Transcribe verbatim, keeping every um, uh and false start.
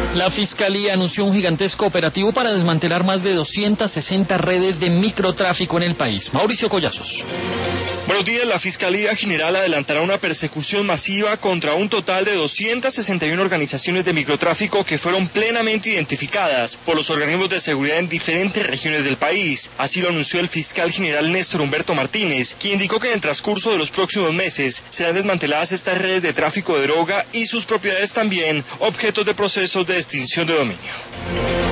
La Fiscalía anunció un gigantesco operativo para desmantelar más de doscientas sesenta redes de microtráfico en el país. Mauricio Collazos. Buenos días. La Fiscalía General adelantará una persecución masiva contra un total de doscientas sesenta y una organizaciones de microtráfico que fueron plenamente identificadas por los organismos de seguridad en diferentes regiones del país. Así lo anunció el fiscal general Néstor Humberto Martínez, quien indicó que en el transcurso de los próximos meses serán desmanteladas estas redes de tráfico de droga y sus propiedades también objetos de procesos de extinción de dominio.